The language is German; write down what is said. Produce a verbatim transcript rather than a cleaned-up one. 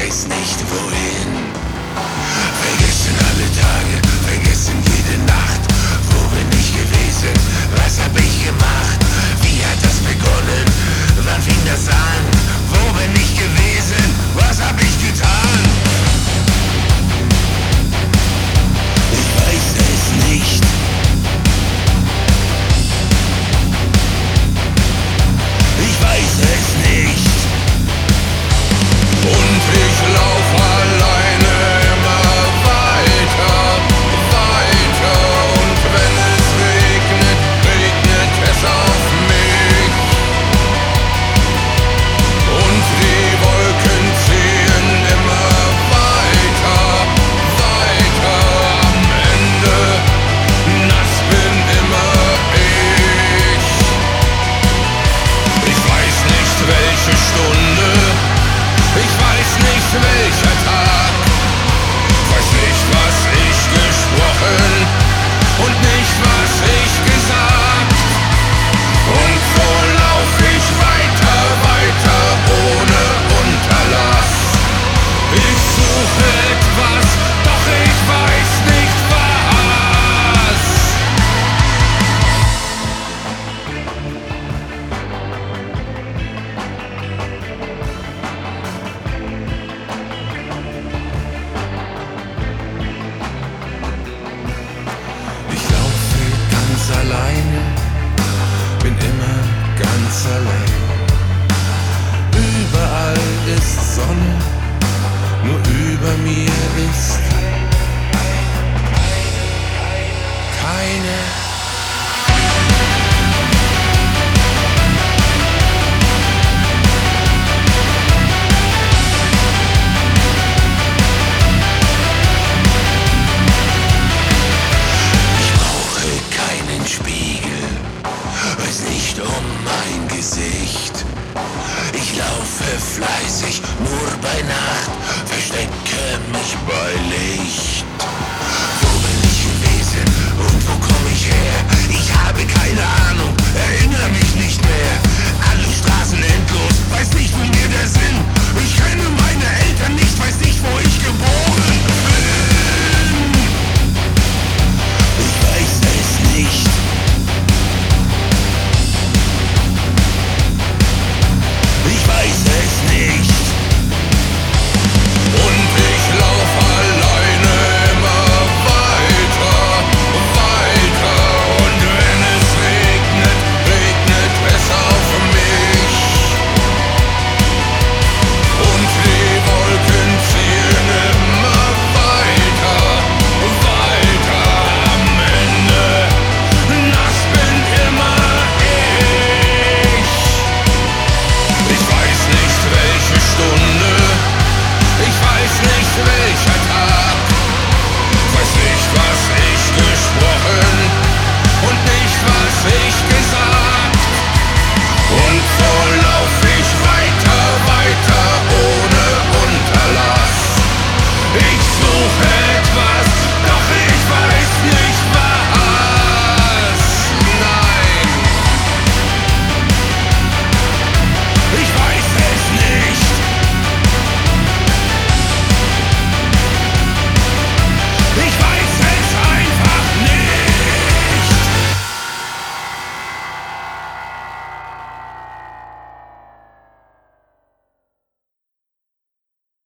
weiß nicht wohin. Vergessen alle Tage, vergessen jede Nacht. Wo bin ich gewesen? Was hab ich gemacht? Wie hat das begonnen? Wann fing das an? Wo bin ich gewesen? Was hab ich getan? Ich weiß es nicht. Ich weiß es nicht. Und ich lauf alleine immer weiter, weiter. Und wenn es regnet, regnet es auf mich. Und die Wolken ziehen immer weiter, weiter. Am Ende, nass bin immer ich. Ich weiß nicht welche Stunde, ich weiß nicht welcher Tag, weiß nicht was ich gesprochen und nicht was ich gesagt. Und so lauf ich weiter, weiter ohne Unterlass. Ich suche etwas, doch ich weiß nicht was. Ich laufe ganz alleine, bin immer ganz allein. Überall ist Sonne, nur über mir ist keine. Ich brauche keinen Spiegel, weiß nicht um mein Gesicht. Ich laufe fleißig, nur bei Nacht, verstecke mich bei Licht.